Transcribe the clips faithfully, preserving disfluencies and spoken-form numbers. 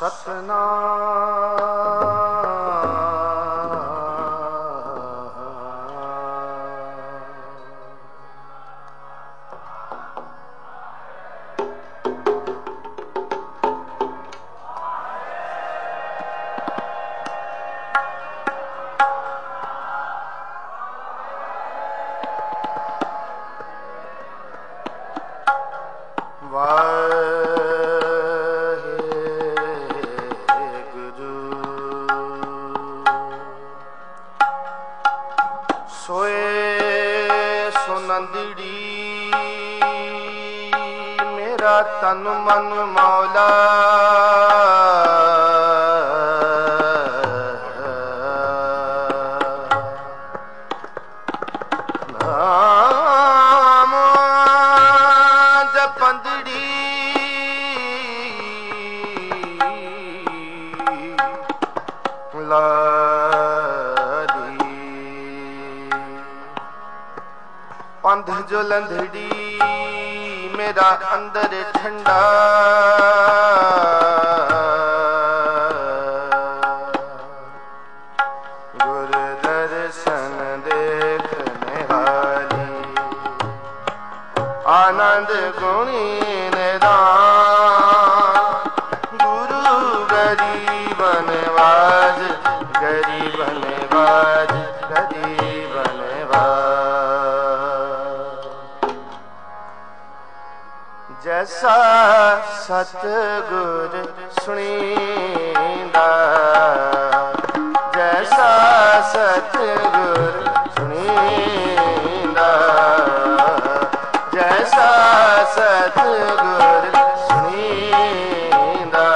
तन मन मौला नाम जपंदड़ी लादी पंध जो लंधड़ी मेरा अंदर ठंडा गुरु दर्शन देखने वाली आनंद गुणी निदान गुरु गरीब नवाज गरीब नवाज गरीब नवाज जैसा सतगुर सुनींदा जैसा सतगुर सुनींदा जैसा सतगुर सुनींदा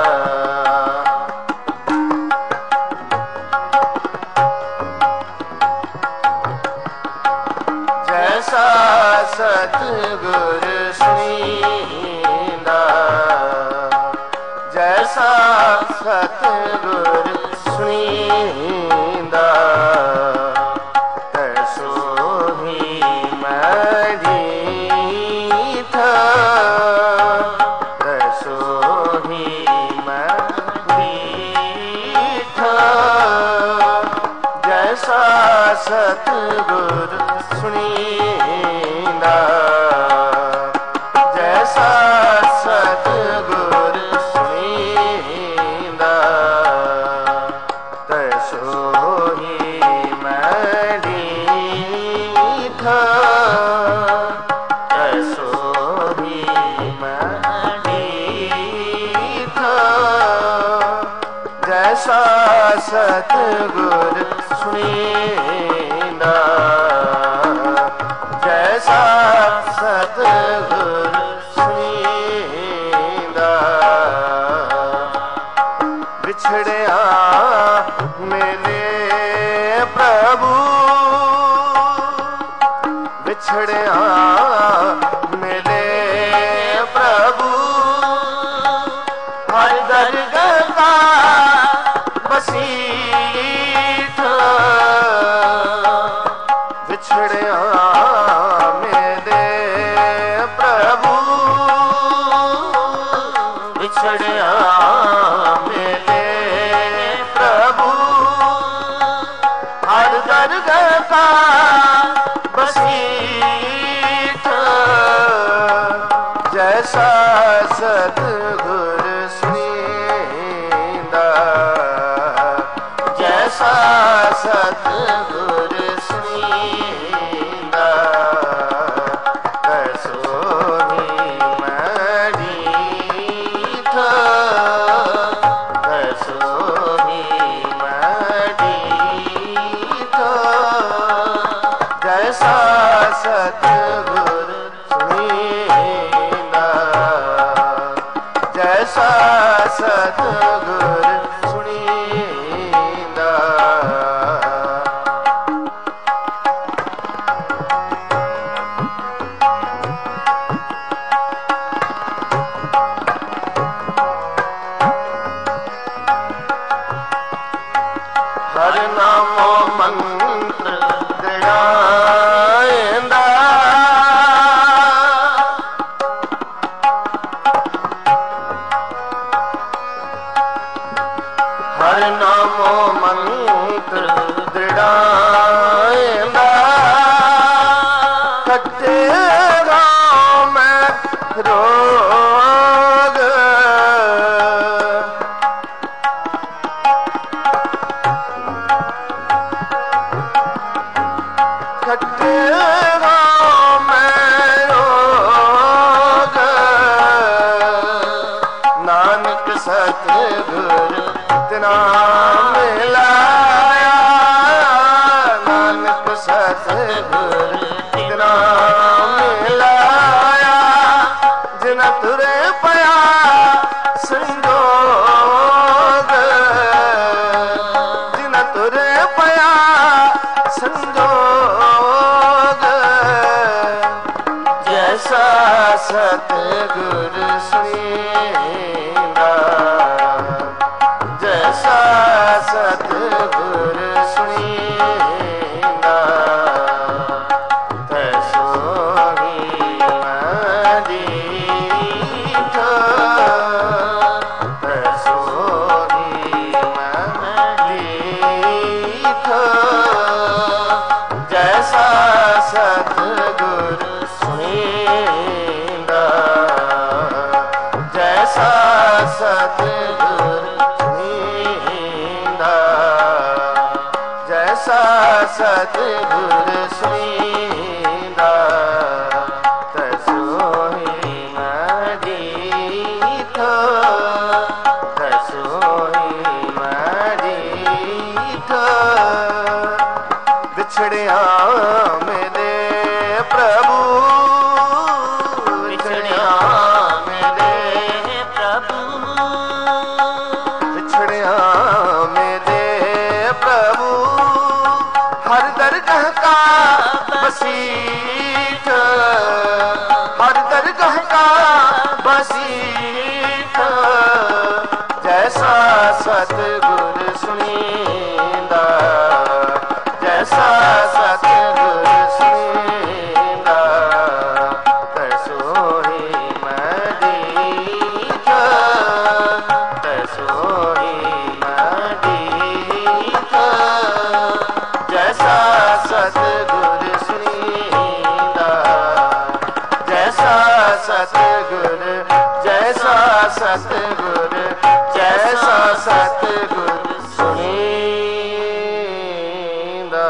जैसा सतगुर सुनींदा जैसा सतगुर सुनींदा तैसो ही मैं था तैसो ही मैं था जैसा सतगुर सुनींदा जैसा सतगुर सुनींदा तैसो ही मैं था तैसो ही मैं था जैसा सतगुर सुनींदा जैसा सतगुर सुनींदा बिछड़िया मेरे प्रभु बिछड़िया मेरे प्रभु हर दरगाह का बसीठ बिछड़िया मेरे प्रभु बिछड़िया मेरे प्रभु हर दरगाह का बसीठ जैसा सतगुर सुनींदा जैसा सतगुर सुनींदा तैसो ही मैं था तैसो ही मैं था जैसा सतगुर सुनींदा जैसा सतगुर सुनींदा हर नामो मंत्र गयाएंदा नाम मिलाया नानक सतगुर नाम मिलाया जिन तुरे पया संजोग जिन तुरे पया संजोग जैसा सतगुर सुनींदा जैसा सतगुर सुनींदा तैसो ही मदीठो तैसो ही मदीठो जैसा सतगुर सुनींदा जैसा सतगुर सुनींदा जैसा सतगुर सुनींदा तैसो ही मदीठो तैसो ही मदीठो बिछड़िया मेरे प्रभु बिछड़िया मेरे प्रभु बिछड़िया मेरे प्रभु हर दरगाह का बसीठ हर दरगाह का बसीठ जैसा सतगुर सुनींदा जैसा सतगुर सुनींदा तैसो ही मदीठो तैसो ही मदीठो जैसा सतगुर सुनींदा जैसा सतगुर जैसा सतगुर जैसा सतगुर सुनींदा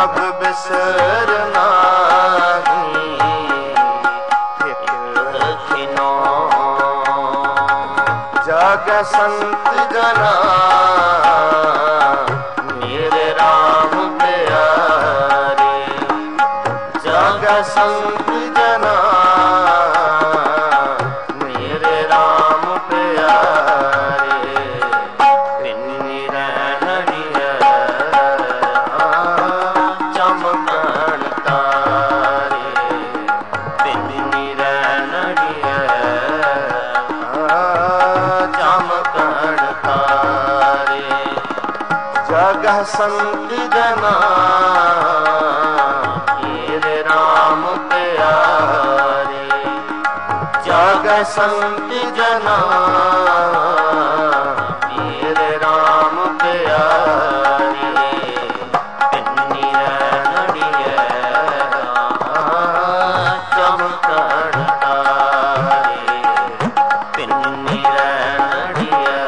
प्रभ बिसर नाही खिनो जग संत जना मेरे राम प्यारे जग संत जना मेरे राम प्यारे पिन्नी रहनिया चमकण तारे पिन्नी रहनिया चमकण तारे जग संत जना मेरे राम प्यारे जग संत जना मेरे राम प्यारे पिन्नी रहनिया चमकण तारे पिन्नी रहनिया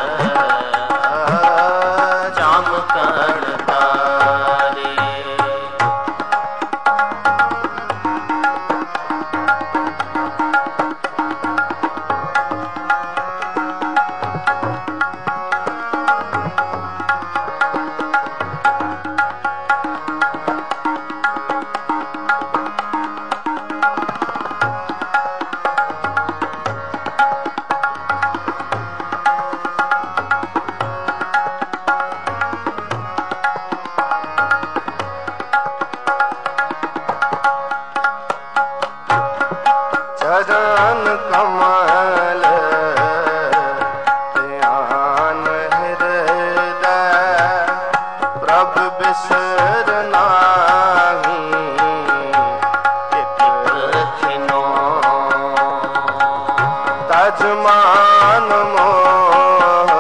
चमकण तारे चरण कमल ध्यान हृदय प्रभ बिसर नाही खिनो तजमान मोह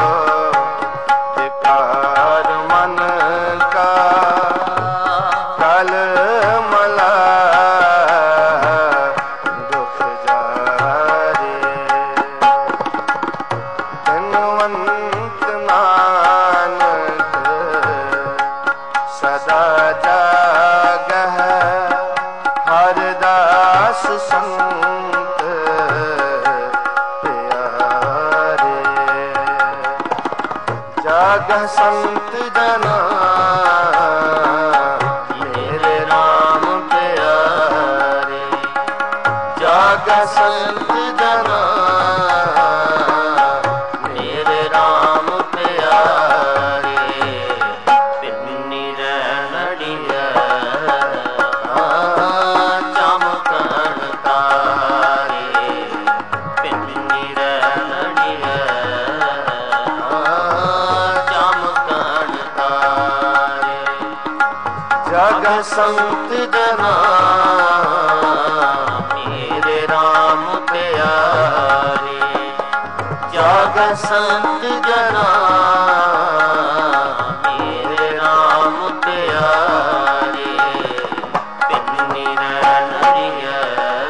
विकार मन का कल मला सदा जागह हरदास संत प्यारे जागह संत जना मेरे राम प्यारे जागह संत जना मेरे राम प्यारे पिन्नी रहनिया चमकण तारे पिन्नी रहनिया चमकण तारे जग संत जना मेरे राम प्यारे जग संत जना मेरे राम प्यारे पिन्नी रहनिया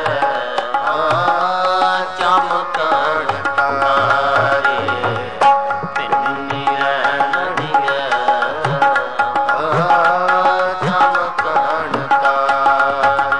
चमकण तारे पिन्नी रहनिया चमकण तारे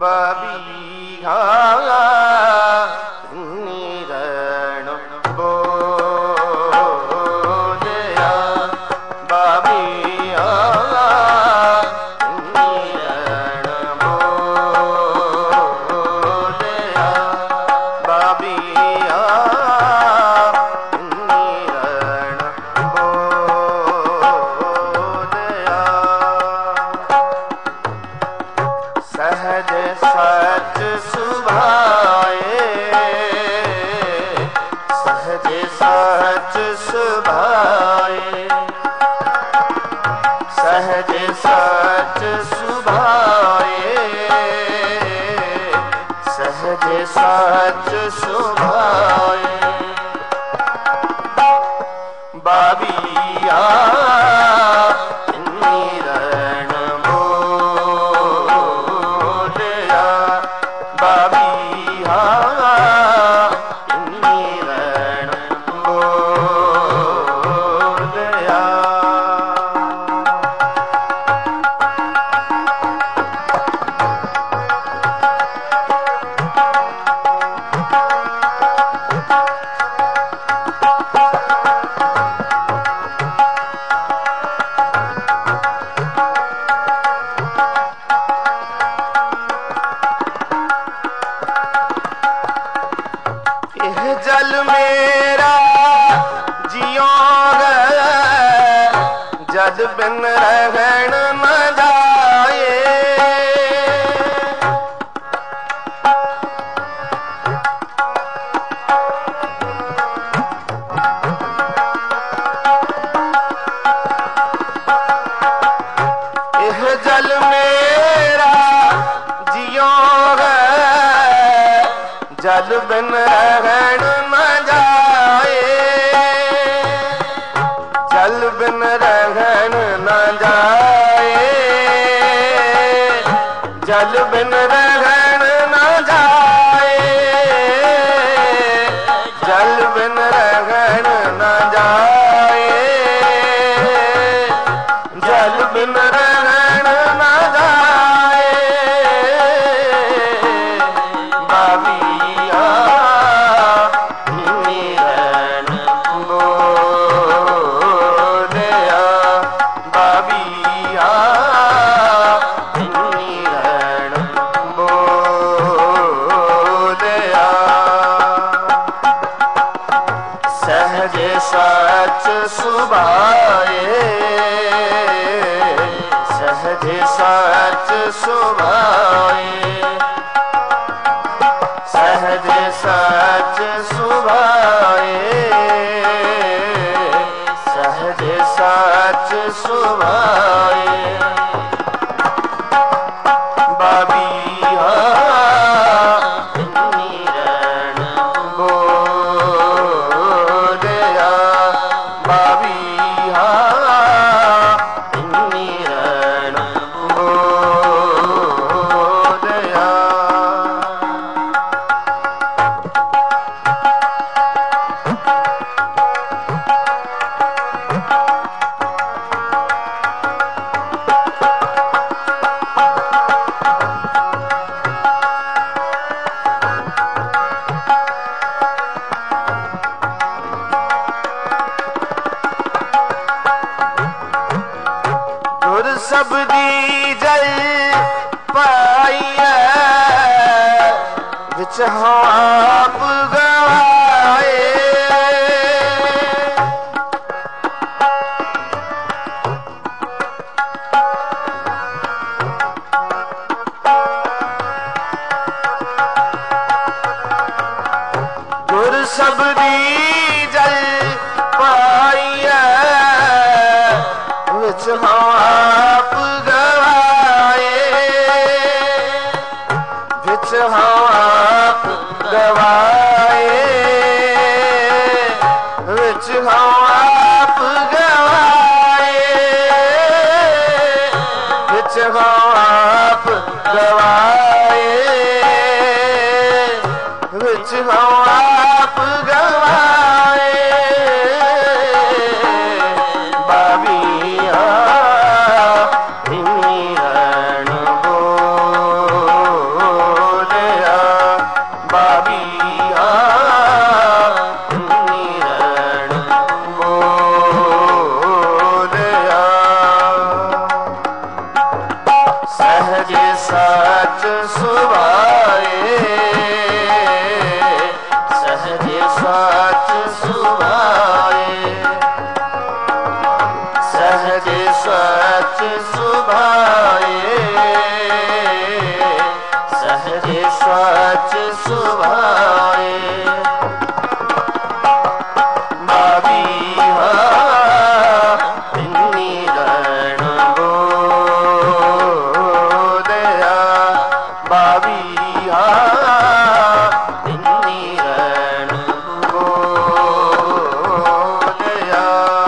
बाबिया नीरण बोलिया बाबिया नीरण बोलिया बाबिया नीरण बोलिया सहज सच सुभाए सहज सच सुभाए सहज सच सुभाए सहज सच सुभाए बाबिया नीरण बोलिया बाबिया नीरण बोलिया जल मेरा जियोग जल बिन रहन न जाए यह जल मेरा जियोग जल बिन रहन न जाए जल बिन रहन न जाए जल बिन रहन न जाए जल बिन रहन न जाए जल बिन रहन न जाए बाबिया नीरण बोलिया बाबिया नीरण बोलिया सहज सच सुभाए सहज सच सुभाए सहज सच सुभाए सहज सच सुभाए बाबिया नीरण बोलिया बाबिया नीरण बोलिया गुर सबदी जल पाइए विच आप गवाए गुर सबदी जल पाइए विच आप गवाए विच आप गवाए विच आप गवाए विच आप गवाए विच आप गवाए बाबिया नीरण बोलिया सहज सच सुभाए सहज सच सुभाए बाबीहा तिन्नी रण बोधया बाबीहा तिन्नी रण बोधया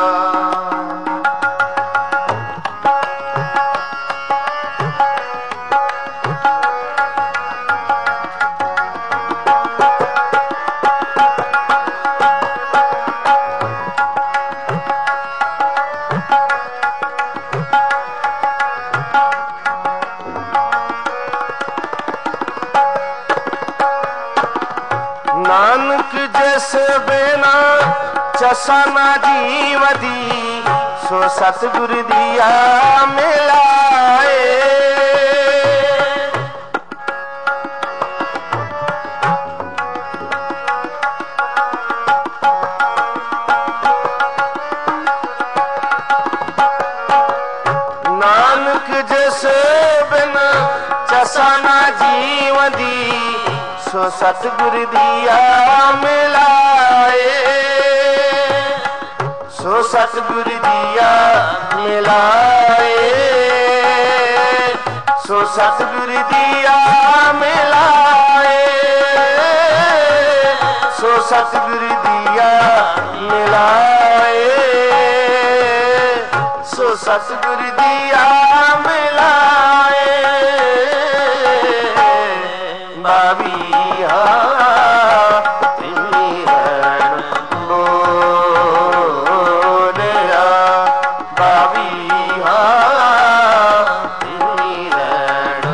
नानक जस बिना चसा ना जीवदी सो सतगुर दिया मिलाए नानक जस बिना चसा ना जीवदी सो सतगुर दिया मिलाए सो सतगुर दिया मिलाए सो सतगुर दिया मिलाए सो सतगुर दिया मिलाए सो सतगुर दिया मिलाए बाबीहा तिन्नी रण बोधया बाबीहा तिन्नी रण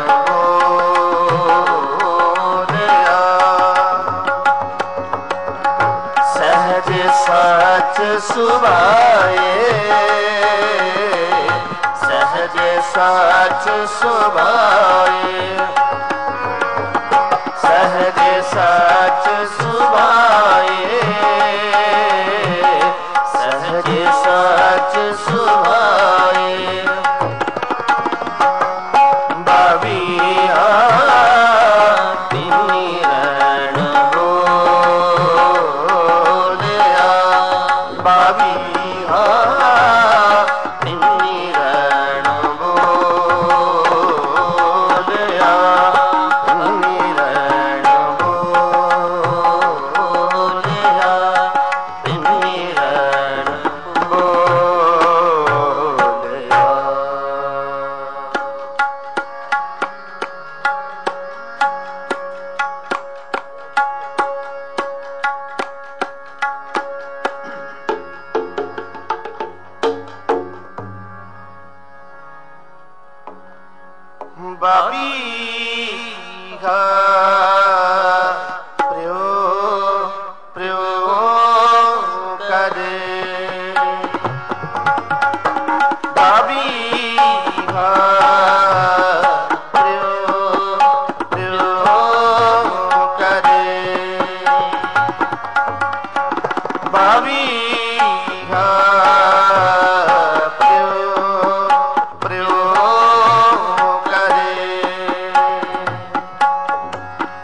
बोधया सहज सच सुभाए सहज सच सुभाए सहज सच सुभाए सहज सच सुभाए बाबीहा तिन्नी रण बोधया बाबीहा तिन्नी रण बोधया तिन्नी रण बोधया तिन्नी रण बोधया। बाबीहा प्रयो प्रयोग करे बाबीहा प्रयोग प्रयोग करे बाबीहा प्रयोग प्रयोग करे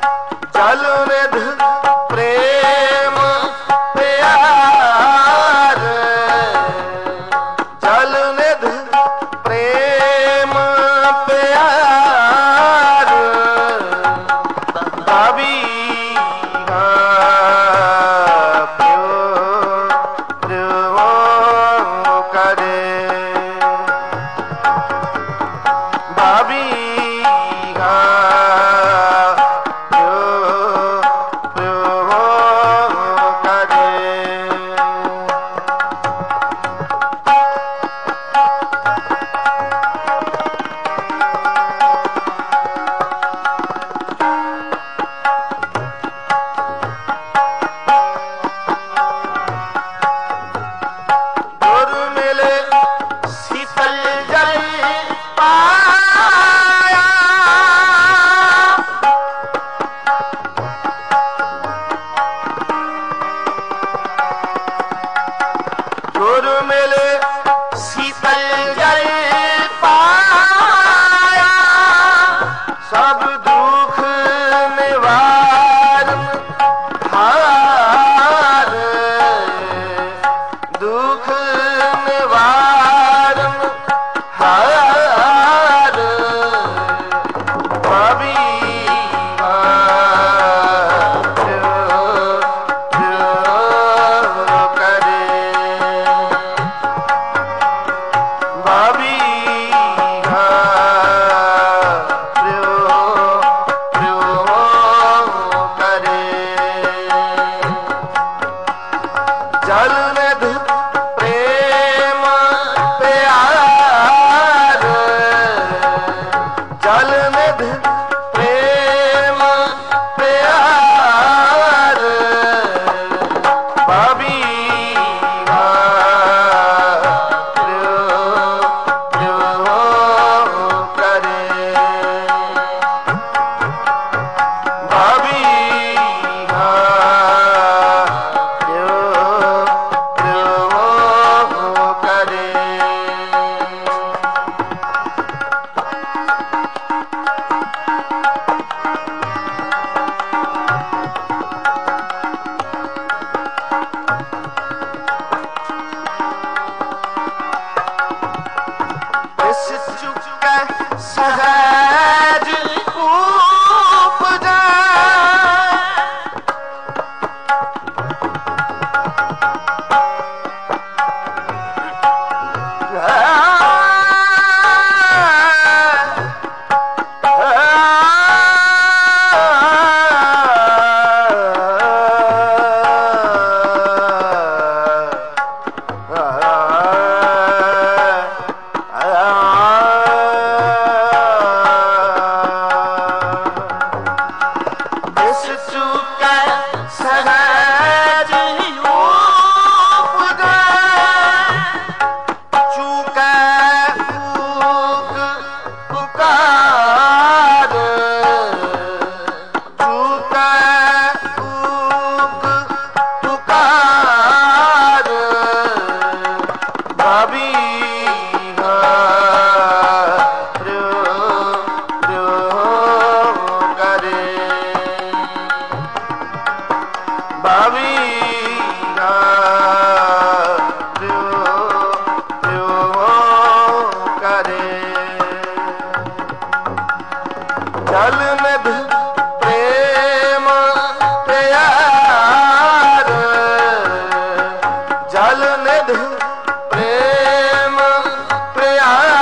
निवारण हार भाभी सहज उपजा जल निध प्रेम प्यार जल निध प्रेम प्यार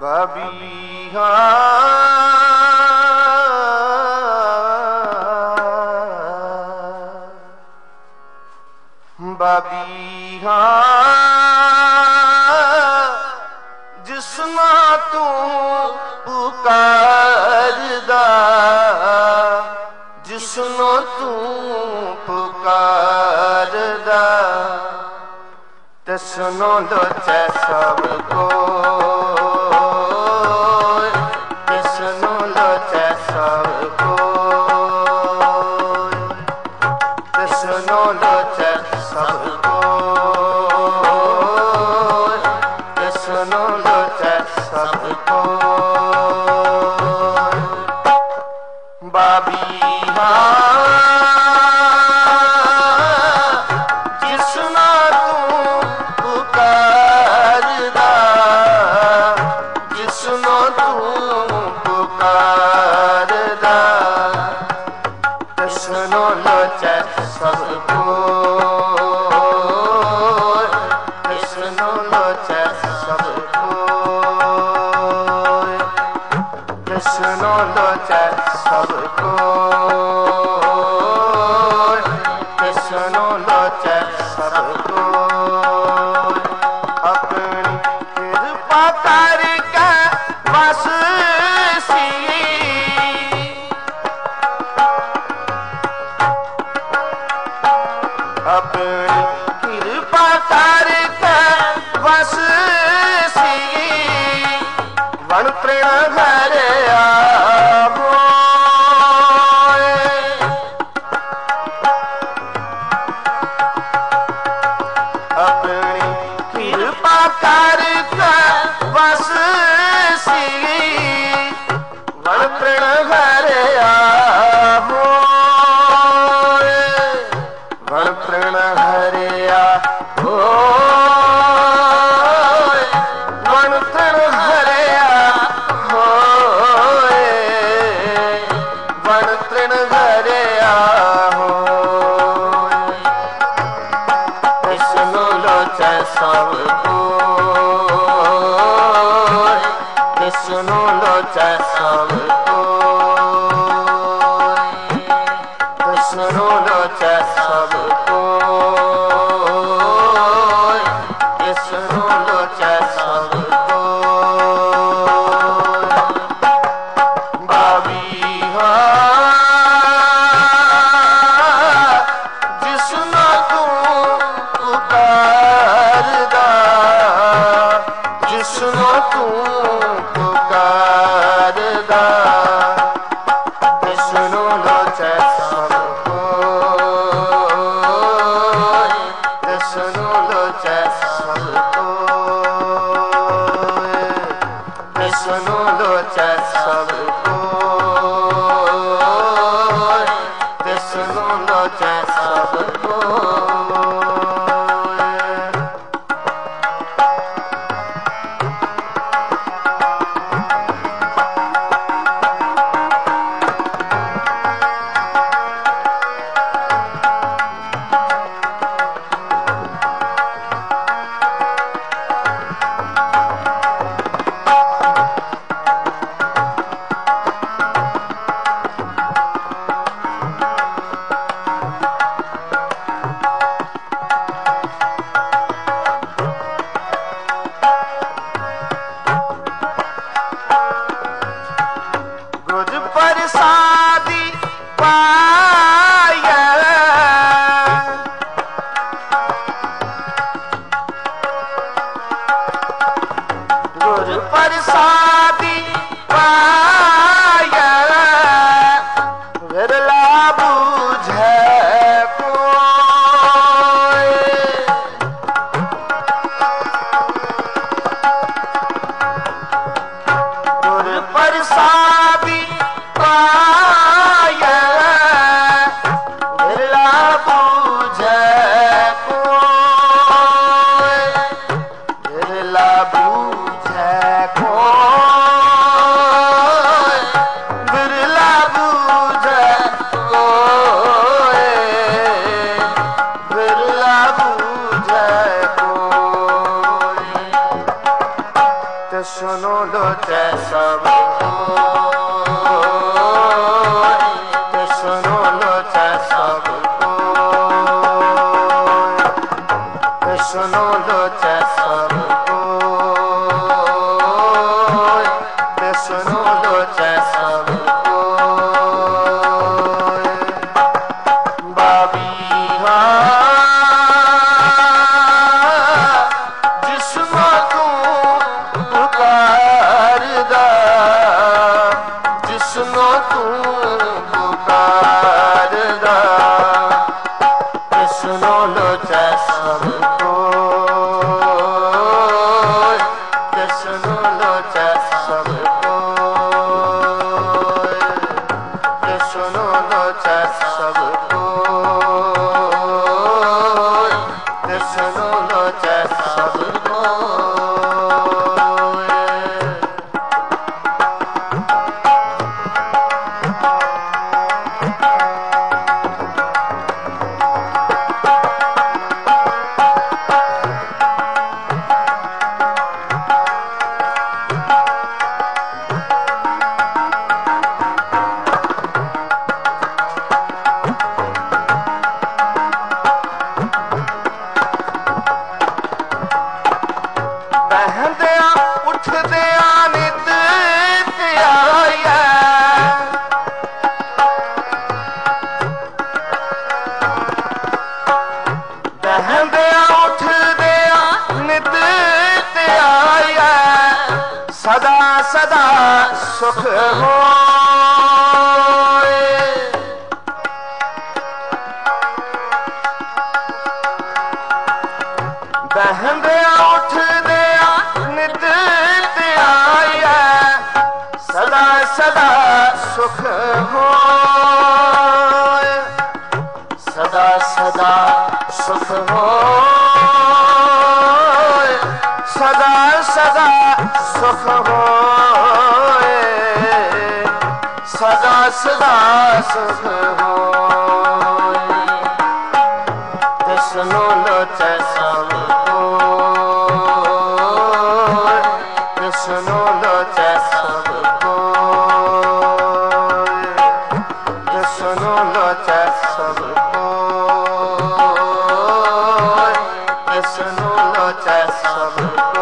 ਬਬੀਹਾ ਬਬੀਹਾ ਜਿਸਨਾ ਤੂੰ ਪੁਕਾਰਦਾ, ਜਿਸਨੂੰ ਤੂੰ ਪੁਕਾਰਦਾ, ਤਿਸਨੂੰ ਲੋਚੈ ਸਭ ਕੋਇ, ਤਿਸਨੂੰ ਲੋਚੈ ਸਭ ਕੋਇ, ਤਿਸਨੂੰ ਲੋਚੈ ਸਭ ਕੋਇ, ਤਿਸਨੂੰ ਲੋਚੈ ਸਭ ਕੋਇ। ਬਬੀਹਾ ਜਿਸਨਾ ਤੂੰ ਪੁਕਾਰਦਾ, ਜਿਸਨੂੰ ਤੂੰ ਪੁਕਾਰਦਾ, ਤਿਸਨੂੰ ਲੋਚੈ ਸਭ ਕੋਇ, ਤਿਸਨੂੰ ਲੋਚੈ ਸਭ ਕੋਇ, ਤਿਸਨੂੰ ਲੋਚੈ ਸਭ ਕੋਇ, ਤਿਸਨੂੰ ਲੋਚੈ ਸਭ ਕੋਇ। ਆਪਣੀ ਕਿਰਪਾ ਕਰਕੇ ਬਸ ਸੀ, ਆਪਣੀ ਕਿਰਪਾ ਕਰਕੇ ਬਸ ਸੀ, ਵਣ ਤ੍ਰਿਣ ਹਰਿਆ ਹੋਏ, ਆਪਣੀ ਕਿਰਪਾ ਕਰਕੇ ਬਸ ਸੀ, ਵਣ ਤ੍ਰਿਣ ਹਰਿਆ ਹੋਏ, ਵਣ ਤ੍ਰਿਣ ਹਰਿਆ ਹੋਏ, ਵਣ ਤ੍ਰਿਣ ਹਰਿਆ ਹੋਏ, ਵਣ ਤ੍ਰਿਣ ਹਰਿਆ ਹੋਏ। ਤਿਸਨੂੰ ਲੋਚੈ ਸਭ ਕੋਇ, ਤਿਸਨੂੰ ਲੋਚੈ ਸਭ ਕੋਇ, ਤਿਸਨੂੰ ਲੋਚੈ ਸਭ ਕੋਇ, ਤਿਸਨੂੰ ਲੋਚੈ ਸਭ ਕੋਇ। ਬਬੀਹਾ ਜਿਸਨੂੰ ਤੂੰ ਪੁਕਾਰਦਾ, ਜਿਸਨੂੰ ਤੂੰ ਪੁਕਾਰਦਾ, ਤਿਸਨੂੰ ਲੋਚੈ ਸਭ ਕੋਇ, ਤਿਸਨੂੰ ਲੋਚੈ ਸਭ ਕੋਇ, ਤਿਸਨੂੰ ਲੋਚੈ ਸਭ ਕੋਇ, ਤਿਸਨੂੰ ਲੋਚੈ ਸਭ ਕੋਇ। ਗੁਰ ਪ੍ਰਸਾਦੀ ਪਾਇਆ, ਗੁਰ ਪ੍ਰਸਾਦੀ ਪਾਇਆ, ਵਿਰਲਾ ਬੂਝੈ ਕੋਇ, ਗੁਰ ਪ੍ਰਸਾਦੀ ਪਾਇਆ, ਵਿਰਲਾ ਬੂਝੈ ਕੋਇ, ਵਿਰਲਾ ਬੂਝੈ ਕੋਇ, ਵਿਰਲਾ ਬੂਝੈ ਕੋਇ, ਵਿਰਲਾ ਬੂਝੈ ਕੋਇ। ਤਿਸ सुनो लोचै सब ते सुनो लोचै सब ते सुनो लोचै सब ते सुनो लोचै सब सुनो लोचै सब ते सुनो लोचै सब ते सुनो लोचै सब ते सुनो लोचै सब सदा सदा सुख होए बहंदे उठदे नित आया सदा सदा सुख होए सदा सदा सुख होए सदा सदा सुख होए सदा सदा सुख होए ते सुनो लोचै सब ते सुनो लोचै सब ते सुनो लोचै सब ते सुनो लोचै सब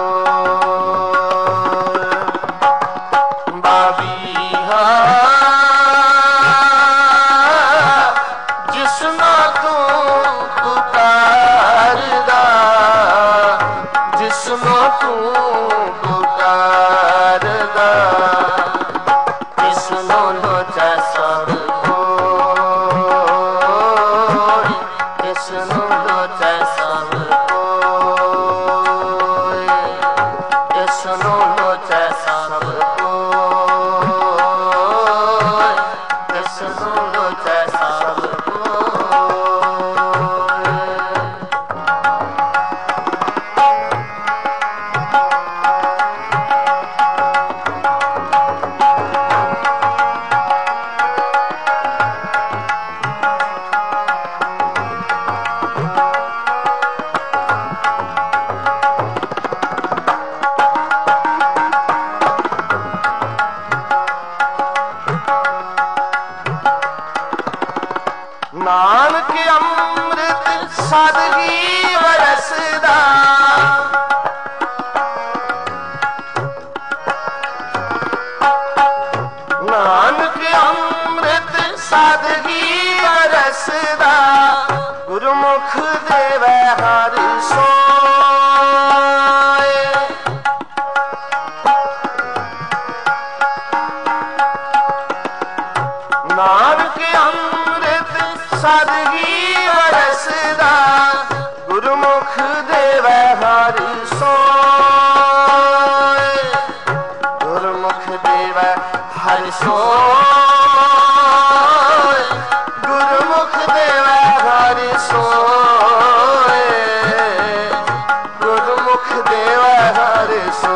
जिसना तू पुकारदा जिसना तू पुकारदा सुनो लोचै सब सुनो लोचै सब सुनो लोचै सब सुनो लोचै सब नानक अमृत सादगी बरसदा नानक अमृत सादगी बरसदा गुरमुख देवै हर सोए नानक अमृत सादगी बरसदा गुरमुख देवै हर सोए गुरमुख देवै हर सोए गुरमुख देवै हर सोए गुरमुख देवै हर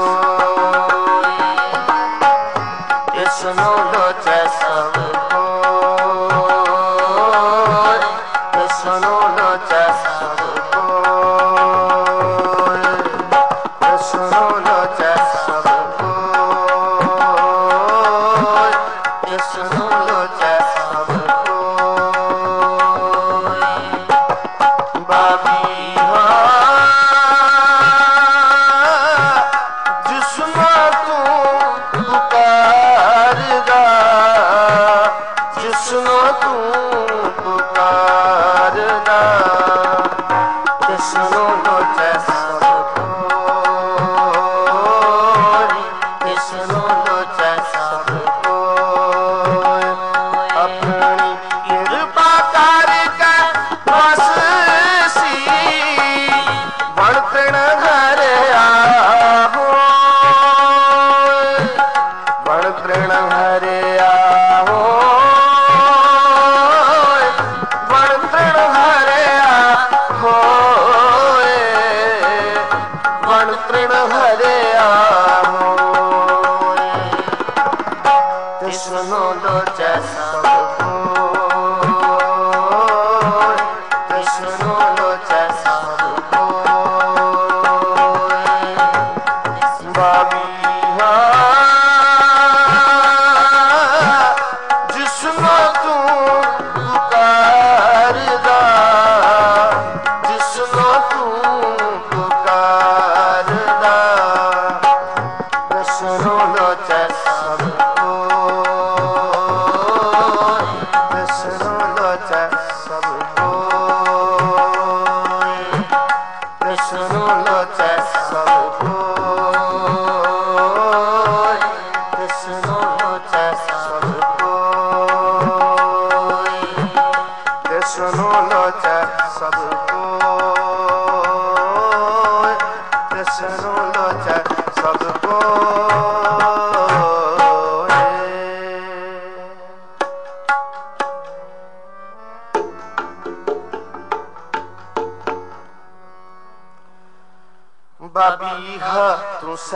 सोए सुनो लोचै सब सुनो लोचै सब सुनो लोचै सब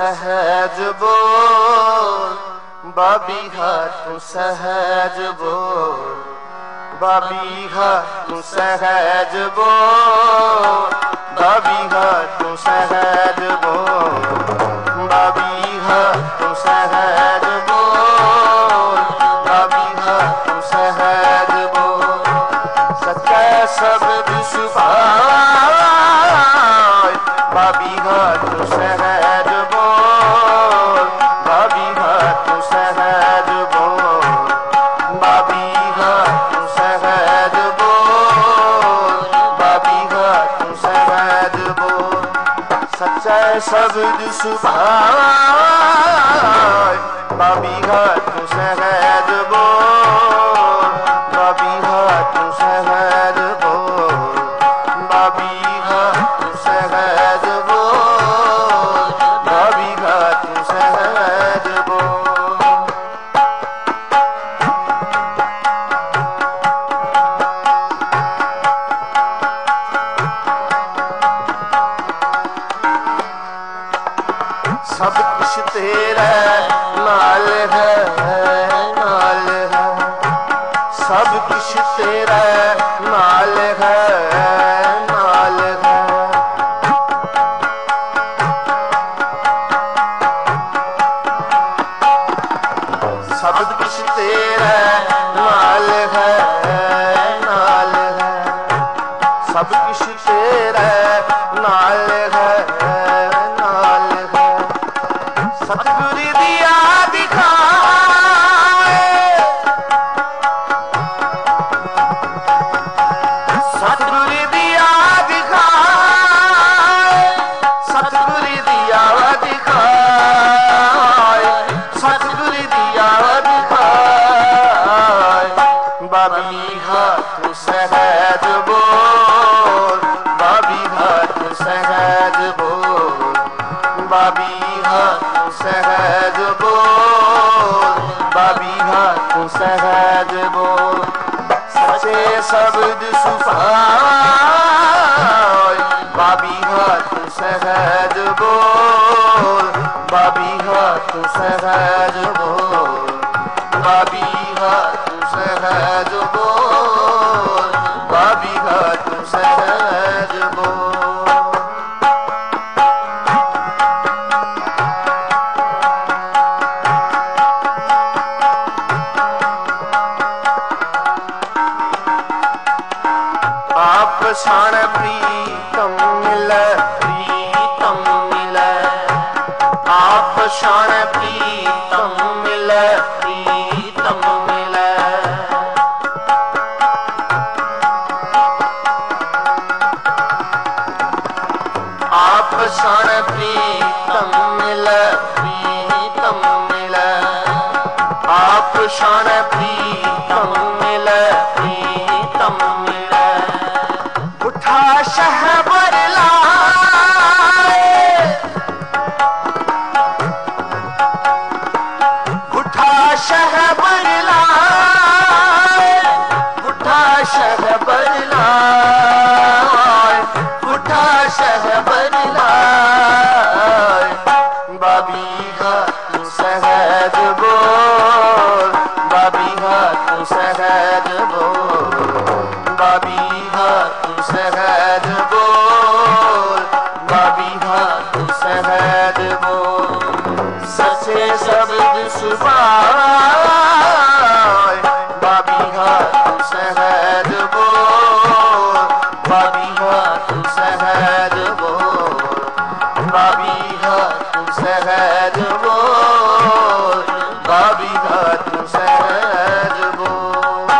सहज बोल, बाबीहा तू सहज बोल, बाबीहा तू सहज बोल, बाबीहा तू सहज बोल, बाबीहा तू सहज बोल, बाबीहा तू सहज बोल। सच्चा शब्द सुभाए, बाबीहा तू सहज बोल, बाबीहा तू सहज बोल, बाबीहा तू सहज बोल, बाबीहा तू सहज बोल। सच्चा शब्द सुभाए, बाबीहा तू सहज बोल, बाबीहा तू सहज बोल, बाबीहा तू सहज बोल, बाबीहा तू सहज बोल। सब कुछ तेरा नाल है, नाल है, सब कुछ तेरा नाल है, नाल है। सब कुछ तेरा नाल है, नाल है, सब कुछ तेरा नाल है, नाल है। सतगुरु दिया दिखाए, सतगुरु दिया दिखाए, सतगुरु दिया दिखाए, सतगुरु दिया दिखाए। बाबीहा तू सहज बोल, बाबीहा तू सहज बोल, बाबीहा तू सहज बोल, बाबीहा तू सहज बोल। सच्चे शब्द सुभाए, बाबीहा तू सहज बोल, बाबीहा तू सहज बोल, बाबीहा तू सहज बोल, बाबीहा तू सहज बोल। आप शान प्रीतम मिल, प्रीतम मिल, आप शान प्रीतम मिल, प्रीतम मिल। आप शान प्रीतम मिल, प्रीतम मिल, आप शान प्रीतम मिल, प्रीतम मिल। उठा शहबर लाए, उठा शहबर लाए, उठा शहबर लाए, उठा शहबर लाए। बाबीहा तू सहज बोल, बाबीहा तू सहज बोल, बाबीहा तू सहज बोल, बाबीहा तू सहज बोल। सच्चे शब्द सुभाए, बाबीहा तू सहज बोल, बाबीहा तू सहज बोल, बाबीहा तू सहज बोल, बाबीहा तू सहज बोल।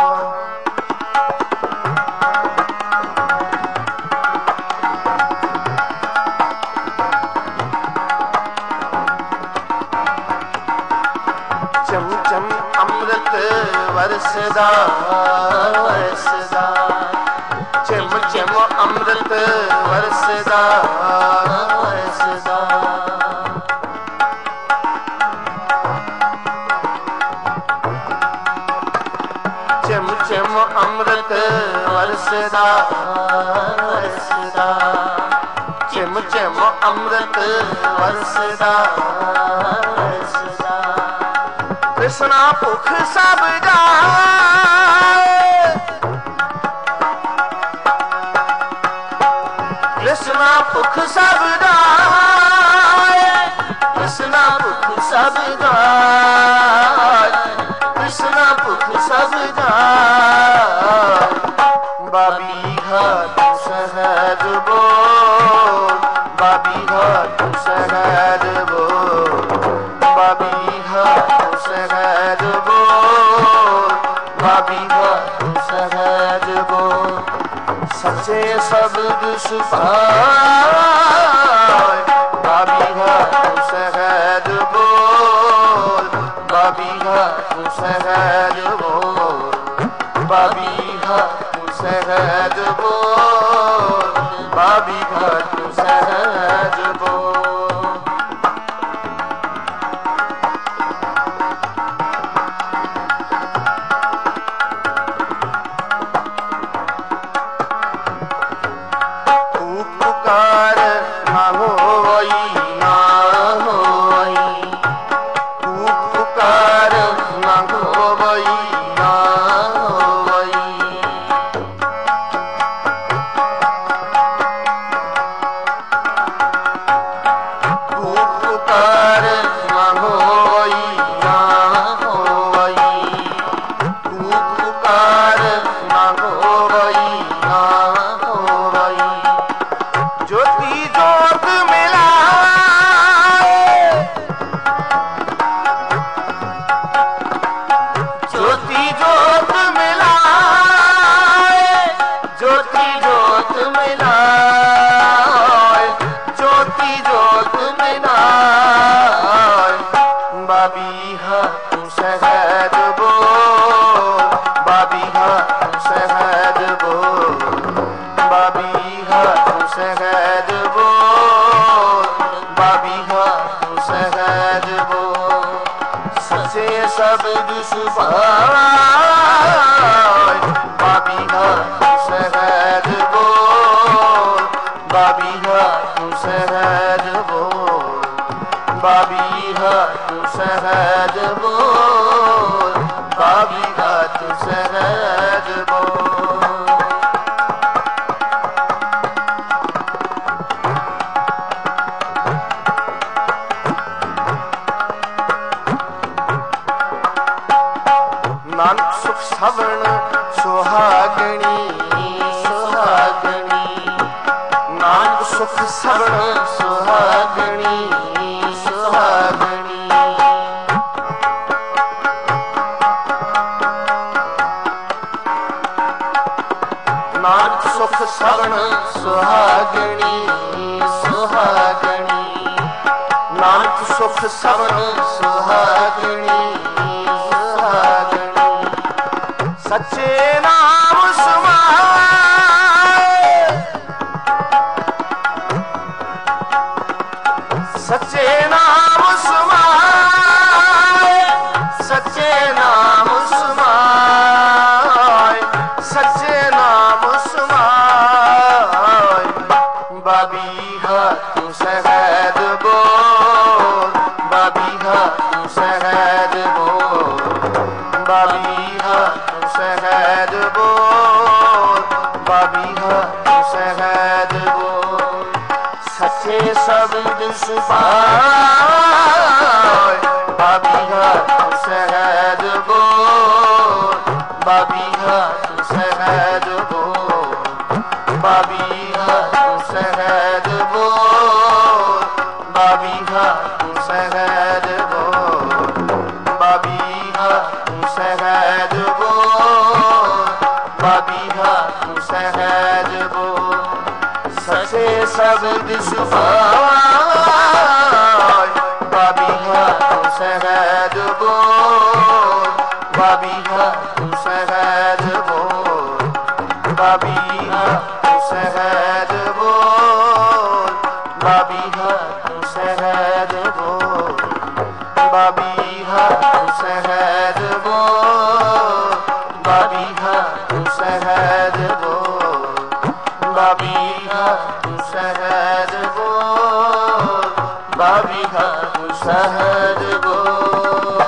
चम चम अमृत वरसदा, वरसदा, चम चम अमृत वरसदा, वरसदा। चम चम अमृत वरसदा, वरसदा, ਝਿਮ ਝਿਮ ਅੰਮ੍ਰਿਤ ਵਰਸਦਾ ਵਰਸਦਾ ਕ੍ਰਿਸ਼ਨਾ ਭੁਖ ਸਭ ਜਾਏ ਕ੍ਰਿਸ਼ਨਾ ਭੁਖ ਸਭ ਜਾਏ ਕ੍ਰਿਸ਼ਨਾ ਭੁਖ ਸਭ ਜਾਏ ਕ੍ਰਿਸ਼ਨਾ ਭੁਖ ਸਭ ਜਾਏ ਬਾਬੀ ਘਾਟ ਸਹਿਜ ਬੋਲ ਬਾਬੀ ਘਾਟ ਸਹਿਜ ਬੋਲ ਬਾਬੀ ਘਾਟ ਸਹਿਜ ਬੋਲ ਬਾਬੀ ਘਾਟ ਸਹਿਜ ਬੋਲ ਸੱਚੇ ਸ਼ਬਦ ਸੁਭਾਏ ਬਾਬੀ ਘਾਟ ਸਹਿਜ ਬੋਲ ਬਾਬੀ ਘਾਟ ਸਹਿਜ ਬੋਲ ਬਾਬੀ ਘਾਟ ਸਹਿਜ ਬੋਲ ਬਾਬੀ ਘਾਟ ਸਹਿਜ ਬੋਲ ਪੁਕਾਰ ਨਾ ਹੋਈ ਨਾ ਹੋਈ ਪੁਕਾਰ ਨਾ ਹੋਈ ਨਾ ਹੋਈ ਪੁਕਾਰ ਨਾ ਹੋਈ ਨਾ ਹੋਈ ਪੁਕਾਰ ਨਾ ਹੋਈ ਨਾ ਹੋਈ ਜੋਤੀ ਜੋਤ ਮਿਲਾਏ ਜੋਤੀ ਜੋਤ ਮਿਲਾਏ ਜੋਤੀ ਜੋਤ ਮਿਲਾਏ ਜੋਤੀ ਜੋਤ ਮਿਲਾਏ ਬਾਬੀ ਘਾਟ ਸਹਿਜ ਬੋਲ ਬਾਬੀ ਘਾਟ ਸਹਿਜ ਬੋਲ ਬਾਬੀ ਘਾਟ ਸਹਿਜ ਬੋਲ ਬਾਬੀ ਘਾਟ ਸਹਿਜ ਬੋਲ ਸੱਚੇ ਸ਼ਬਦ ਸੁਭਾਏ ਬਾਬੀ ਘਾਟ ਸਹਿਜ ਬੋਲ ਬਾਬੀ ਘਾਟ ਸਹਿਜ ਬੋਲ ਬਾਬੀ ਘਾਟ ਸਹਿਜ ਬੋਲ ਬਾਬੀ ਘਾਟ ਸਹਿਜ ਬੋਲ ਨਾਨਕ ਸੁਖ ਸਵਣ ਸੁਹਾਗਣੀ ਸੁਹਾਗਣੀ ਨਾਨਕ ਸੁਖ ਸਵਣ ਸੁਹਾਗਣੀ ਸੁਹਾਗਣੀ ਨਾਨਕ ਸੁਖ ਸਵਣ ਸੁਹਾਗਣੀ ਸੁਹਾਗਣੀ ਨਾਨਕ ਸੁਖ ਸਵਣ ਸੁਹਾਗਣੀ ਸੁਹਾਗਣੀ ਸੱਚੇ ਨਾਮ ਸਮਾਏ ਸੱਚੇ ਨਾਮ ਸਮਾਏ ਸੱਚੇ ਨਾਮ ਸਮਾਏ ਸੱਚੇ ਨਾਮ ਸਮਾਏ ਬਾਬੀ ਘਾਟ ਸਹਿਜ ਬੋਲ ਬਾਬੀ ਘਾਟ ਸਹਿਜ ਬੋਲ ਬਾਬੀ ਘਾਟ ਸਹਿਜ ਬੋਲ ਬਾਬੀ ਘਾਟ ਸਹਿਜ ਬੋਲ ਸੱਚੇ ਸ਼ਬਦ ਸੁਭਾਏ ਬਾਬੀ ਘਾਟ ਸਹਿਜ ਬੋਲ ਬਾਬੀ ਘਾਟ ਸਹਿਜ ਬੋਲ ਬਾਬੀ ਘਾਟ ਸਹਿਜ ਬੋਲ ਬਾਬੀ ਘਾਟ ਸਹਿਜ ਬੋਲ ਬਾਬੀ ਘਾਟ ਸਹਿਜ ਬੋਲ ਬਾਬੀ ਘਾਟ ਸਹਿਜ ਬੋਲ ਸੱਚੇ ਸ਼ਬਦ ਸੁਭਾਏ ਬਾਬੀ ਘਾਟ ਸਹਿਜ ਬੋਲ ਬਾਬੀ ਘਾਟ ਸਹਿਜ ਬੋਲ ਬਾਬੀ ਘਾਟ ਸਹਿਜ ਬੋਲ ਬਾਬੀ ਘਾਟ ਸਹਿਜ ਬੋਲ ਬਾਬੀ ਘਾਟ ਸਹਿਜ ਬੋਲ ਬਾਬੀ ਘਾਟ ਸਹਿਜ ਬੋਲ ਬਾਬੀ ਘਾਟ ਸਹਿਜ ਬੋਲ हर सहज बोल।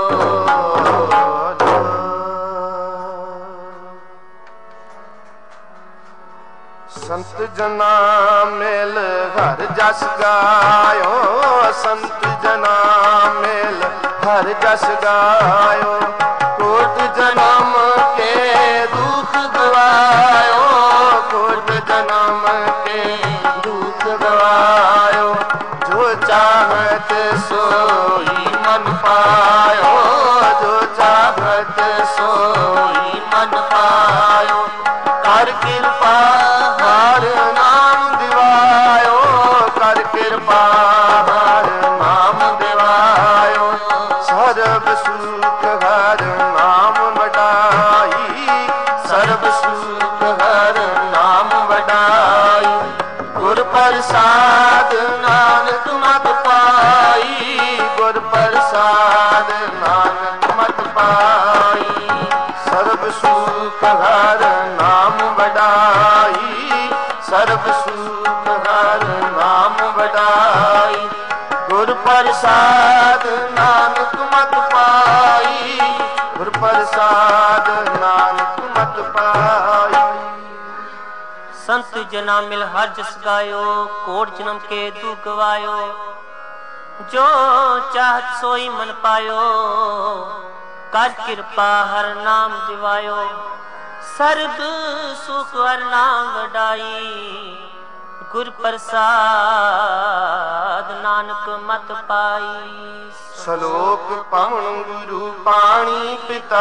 संत जना मेल हर जस गायो, संत जना मेल हर जस गायो। कोट जन्म के दुख गवायो, कोट जन्म के दुख गवायो। जो चाहत सोई मन पायो, जो चाहत सोई मन पायो। कर कृपा हर नाम दिवायो, कर कृपा हर नाम दिवायो। सर्ब सुख हर नाम वडाई, सर्ब सुख हर नाम वडाई। गुर प्रसाद नानक मत पाई, गुर प्रसाद नानक मत पाई। सर्ब सुख हर नाम वडाई, सर्ब सुख हर नाम वडाई। गुर प्रसाद नानक मत पाई, गुर प्रसाद नानक मत पाई। संत जना मिल हर जस गायो, कोट जन्म के दुख गवायो। जो चाहत सोई मन पायो, कर कृपा हर नाम दिवायो। सर्ब सुख हर नाम वडाई, गुर प्रसाद नानक मत पाई। सलोक पवन गुरु पाणी पिता,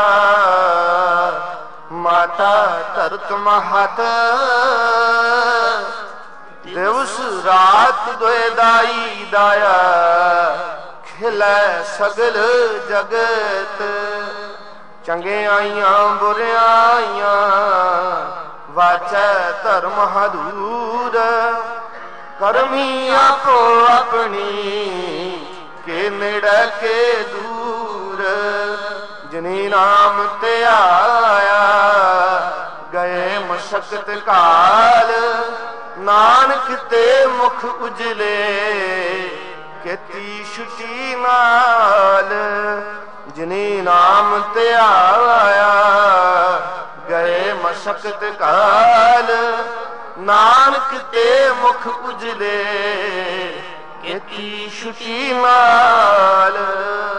माता धरत महत। दिवस रात दोए दाई दाया, खिलै सगल जगत। चंगियाइयां बुरियाइयां वाचै धर्म हदूर। करमी आपो अपनी के नेड़े के दूर। जिनी नाम ते आया गए मशक्कत काल। नानक ते मुख उजले खेती छुटी नाल। जिनी नाम ते आया गए मशक्कत काल। नानक ते मुख उजले खेती छुटी नाल।